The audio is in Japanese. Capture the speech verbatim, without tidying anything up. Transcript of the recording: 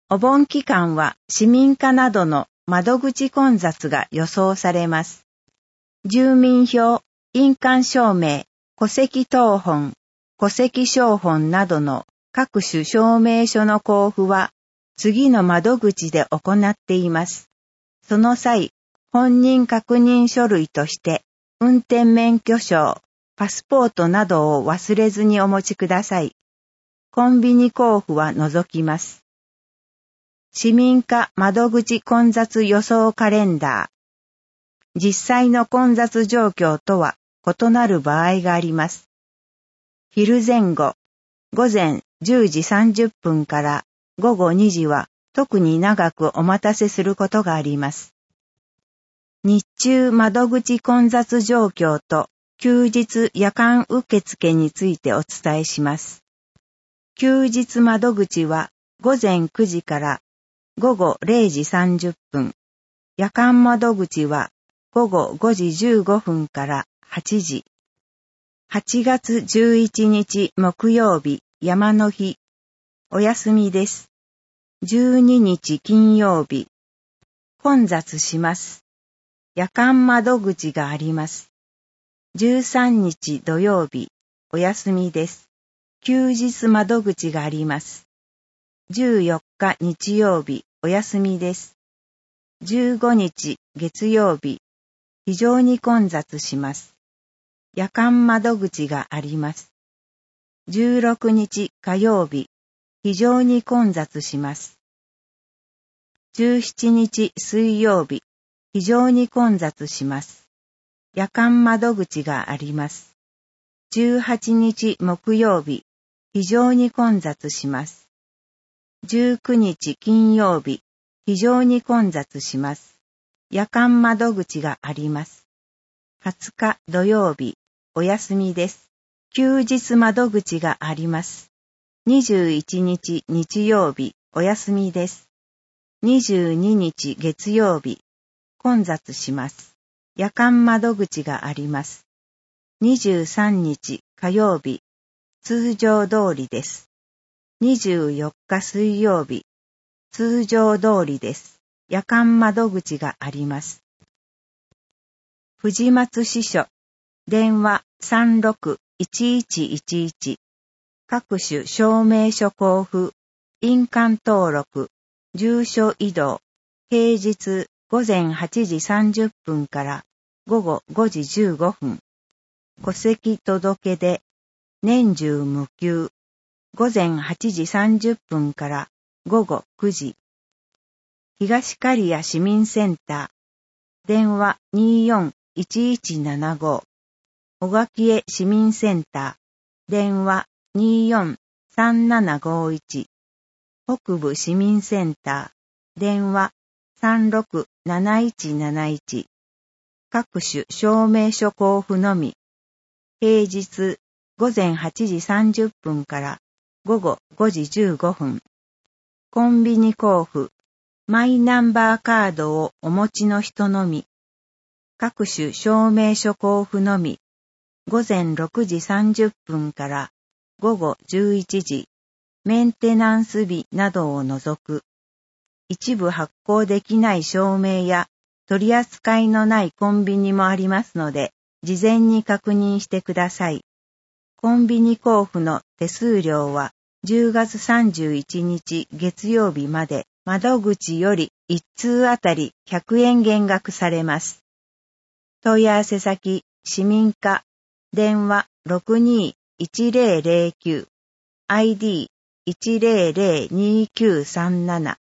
お盆期間は市民課などの窓口混雑が予想されます。住民票、印鑑証明、戸籍謄本、戸籍抄本などの各種証明書の交付は次の窓口で行っています。その際、本人確認書類として運転免許証、パスポートなどを忘れずにお持ちください。コンビニ交付は除きます。市民課窓口混雑予想カレンダー。実際の混雑状況とは異なる場合があります。昼前後、午前じゅうじさんじゅっぷんから午後にじは特に長くお待たせすることがあります。日中窓口混雑状況と休日夜間受付についてお伝えします。休日窓口は午前くじから午後れいじさんじゅっぷん、夜間窓口は午後ごじじゅうごふんからはちじ。はちがつじゅういちにち木曜日、山の日、お休みです。じゅうににち金曜日、混雑します。夜間窓口があります。じゅうさんにち土曜日、お休みです。休日窓口があります。じゅうよっか日曜日、お休みです。じゅうごにち月曜日、非常に混雑します。夜間窓口があります。じゅうろくにち火曜日、非常に混雑します。じゅうしちにち水曜日、非常に混雑します。夜間窓口があります。じゅうはちにち木曜日、非常に混雑します。じゅうくにち金曜日、非常に混雑します。夜間窓口があります。はつか土曜日、お休みです。休日窓口があります。にじゅういちにち日曜日、お休みです。にじゅうににち月曜日、混雑します。夜間窓口があります。にじゅうさんにち火曜日、通常通りです。にじゅうよっか水曜日、通常通りです。夜間窓口があります。藤松支所、電話 さんろくいちいちいちいち、各種証明書交付、印鑑登録、住所移動、平日午前はちじさんじゅっぷんから午後ごじじゅうごふん、戸籍届出、年中無休、午前はちじさんじゅっぷんから午後くじ、東刈谷市民センター、電話 にーよんいちいちななご、小垣江市民センター、電話 にーよんさんななごいち、北部市民センター、電話さんろくなないちなないち、各種証明書交付のみ、平日午前はちじさんじゅっぷんから午後ごじじゅうごふん、コンビニ交付、マイナンバーカードをお持ちの人のみ、各種証明書交付のみ、午前ろくじさんじゅっぷんから午後じゅういちじ、メンテナンス日などを除く、一部発行できない証明や取り扱いのないコンビニもありますので、事前に確認してください。コンビニ交付の手数料はじゅうがつさんじゅういちにち月曜日まで窓口よりいち通あたりひゃくえん減額されます。問い合わせ先、市民課、電話 ろくにーいちぜろぜろきゅう、アイディーいちぜろぜろにきゅうさんなな、